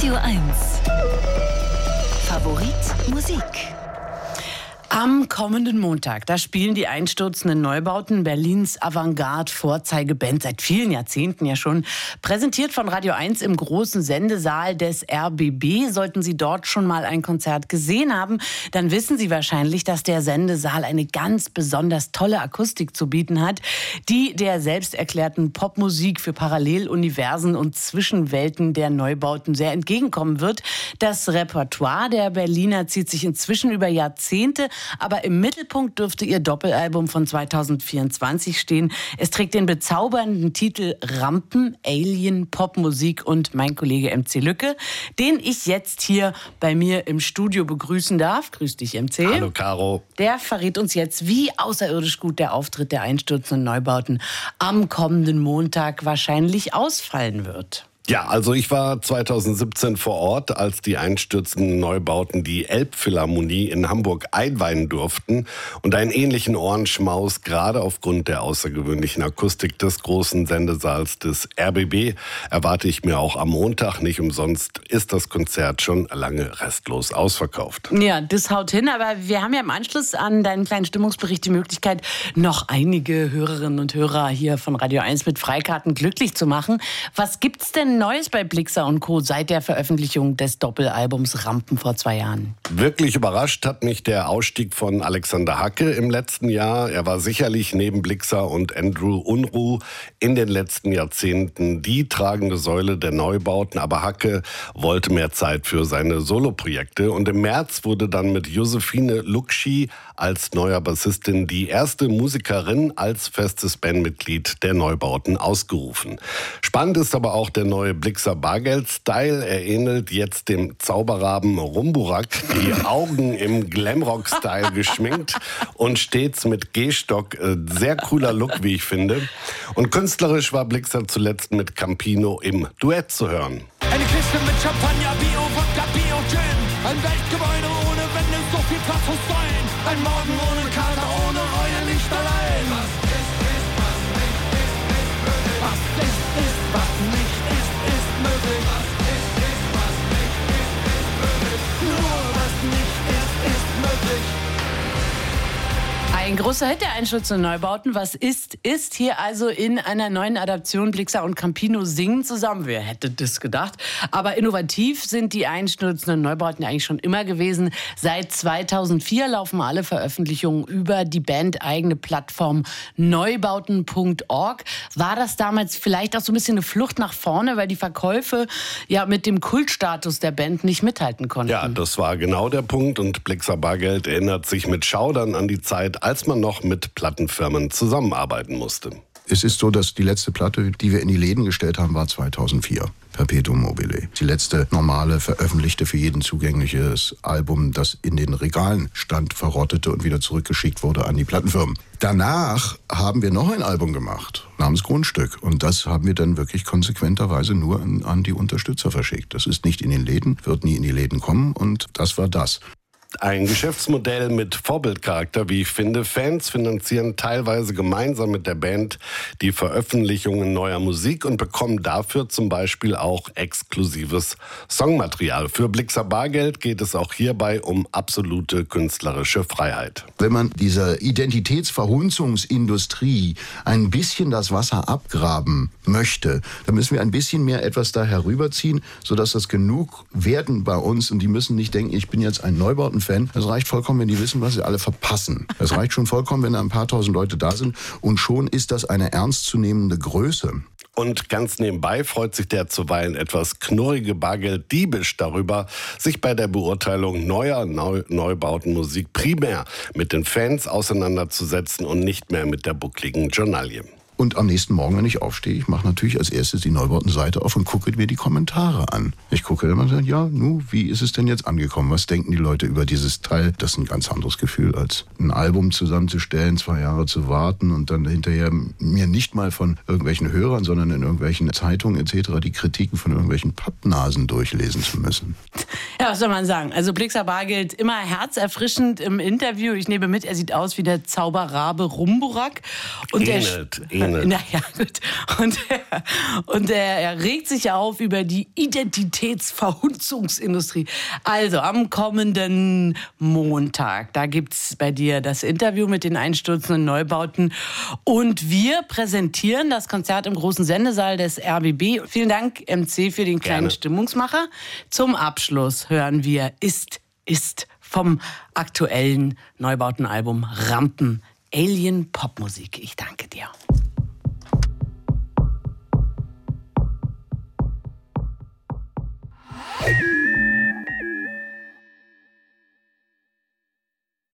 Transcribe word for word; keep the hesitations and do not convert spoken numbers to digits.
Radio eins. Favorit Musik. Am kommenden Montag, da spielen die einstürzenden Neubauten Berlins Avantgarde-Vorzeigeband seit vielen Jahrzehnten ja schon. Präsentiert von Radio eins im großen Sendesaal des R B B. Sollten Sie dort schon mal ein Konzert gesehen haben, dann wissen Sie wahrscheinlich, dass der Sendesaal eine ganz besonders tolle Akustik zu bieten hat, die der selbsterklärten Popmusik für Paralleluniversen und Zwischenwelten der Neubauten sehr entgegenkommen wird. Das Repertoire der Berliner zieht sich inzwischen über Jahrzehnte, aber im Mittelpunkt dürfte ihr Doppelalbum von zweitausendvierundzwanzig stehen. Es trägt den bezaubernden Titel Rampen, Alien, Popmusik und mein Kollege M C Lücke, den ich jetzt hier bei mir im Studio begrüßen darf. Grüß dich, M C. Hallo, Caro. Der verrät uns jetzt, wie außerirdisch gut der Auftritt der einstürzenden Neubauten am kommenden Montag wahrscheinlich ausfallen wird. Ja, also ich war zweitausendsiebzehn vor Ort, als die einstürzenden Neubauten die Elbphilharmonie in Hamburg einweihen durften. Und einen ähnlichen Ohrenschmaus, gerade aufgrund der außergewöhnlichen Akustik des großen Sendesaals des R B B, erwarte ich mir auch am Montag. Nicht umsonst ist das Konzert schon lange restlos ausverkauft. Ja, das haut hin, aber wir haben ja im Anschluss an deinen kleinen Stimmungsbericht die Möglichkeit, noch einige Hörerinnen und Hörer hier von Radio eins mit Freikarten glücklich zu machen. Was gibt's denn Neues bei Blixa und Co. seit der Veröffentlichung des Doppelalbums Rampen vor zwei Jahren? Wirklich überrascht hat mich der Ausstieg von Alexander Hacke im letzten Jahr. Er war sicherlich neben Blixa und Andrew Unruh in den letzten Jahrzehnten die tragende Säule der Neubauten. Aber Hacke wollte mehr Zeit für seine Soloprojekte. Und im März wurde dann mit Josephine Luxi als neuer Bassistin die erste Musikerin als festes Bandmitglied der Neubauten ausgerufen. Spannend ist aber auch der neue Blixa Bargeld-Style. Er ähnelt jetzt dem Zauberraben Rumburak, die Augen im Glamrock-Style geschminkt und stets mit Gehstock. Sehr cooler Look, wie ich finde. Und künstlerisch war Blixa zuletzt mit Campino im Duett zu hören. Eine Kiste mit Champagner, Bio, Wodka, Bio, Gin. Ein Weltgebäude ohne Wände, so viel Platz muss sein. Ein Morgen ohne Kater, ohne Reue, nicht allein. Was ist, ist, was nicht ist, ist möglich. Was ist, ist, was nicht ist, ist möglich. Was ist, ist, was nicht ist, ist möglich. Nur was nicht ist, ist möglich. Ein großer Hit der einstürzenden Neubauten. Was ist, ist hier also in einer neuen Adaption. Blixa und Campino singen zusammen. Wer hätte das gedacht? Aber innovativ sind die einstürzenden Neubauten eigentlich schon immer gewesen. Seit zweitausendvier laufen alle Veröffentlichungen über die bandeigene Plattform neubauten punkt org. War das damals vielleicht auch so ein bisschen eine Flucht nach vorne, weil die Verkäufe ja mit dem Kultstatus der Band nicht mithalten konnten? Ja, das war genau der Punkt. Und Blixa Bargeld erinnert sich mit Schaudern an die Zeit, als man noch mit Plattenfirmen zusammenarbeiten musste. Es ist so, dass die letzte Platte, die wir in die Läden gestellt haben, war zweitausendvier. Perpetuum mobile. Die letzte normale, veröffentlichte, für jeden zugängliches Album, das in den Regalen stand, verrottete und wieder zurückgeschickt wurde an die Plattenfirmen. Danach haben wir noch ein Album gemacht, namens Grundstück. Und das haben wir dann wirklich konsequenterweise nur an, an die Unterstützer verschickt. Das ist nicht in den Läden, wird nie in die Läden kommen und das war das. Ein Geschäftsmodell mit Vorbildcharakter, wie ich finde. Fans finanzieren teilweise gemeinsam mit der Band die Veröffentlichungen neuer Musik und bekommen dafür zum Beispiel auch exklusives Songmaterial. Für Blixa Bargeld geht es auch hierbei um absolute künstlerische Freiheit. Wenn man dieser Identitätsverhunzungsindustrie ein bisschen das Wasser abgraben möchte, dann müssen wir ein bisschen mehr etwas da herüberziehen, sodass das genug werden bei uns. Und die müssen nicht denken, ich bin jetzt ein Neubauten Fan. Es reicht vollkommen, wenn die wissen, was sie alle verpassen. Es reicht schon vollkommen, wenn da ein paar tausend Leute da sind. Und schon ist das eine ernstzunehmende Größe. Und ganz nebenbei freut sich der zuweilen etwas knurrige Bargeld diebisch darüber, sich bei der Beurteilung neuer Neu- Neubautenmusik primär mit den Fans auseinanderzusetzen und nicht mehr mit der buckligen Journalie. Und am nächsten Morgen, wenn ich aufstehe, ich mache natürlich als erstes die Neubauten-Seite auf und gucke mir die Kommentare an. Ich gucke immer und sage, ja, nu, wie ist es denn jetzt angekommen? Was denken die Leute über dieses Teil? Das ist ein ganz anderes Gefühl, als ein Album zusammenzustellen, zwei Jahre zu warten und dann hinterher mir nicht mal von irgendwelchen Hörern, sondern in irgendwelchen Zeitungen et cetera die Kritiken von irgendwelchen Pappnasen durchlesen zu müssen. Ja, was soll man sagen? Also Blixa Bargeld immer herzerfrischend im Interview. Ich nehme mit, er sieht aus wie der Zauberrabe Rumburak. Und Ähnelt, er Maschine. Naja, gut. Und, er, und er, er regt sich auf über die Identitätsverhunzungsindustrie. Also am kommenden Montag, da gibt es bei dir das Interview mit den einstürzenden Neubauten. Und wir präsentieren das Konzert im großen Sendesaal des R B B. Vielen Dank, M C, für den kleinen Gerne. Stimmungsmacher. Zum Abschluss hören wir Ist, Ist vom aktuellen Neubautenalbum Rampen. Alien Popmusik. Ich danke dir.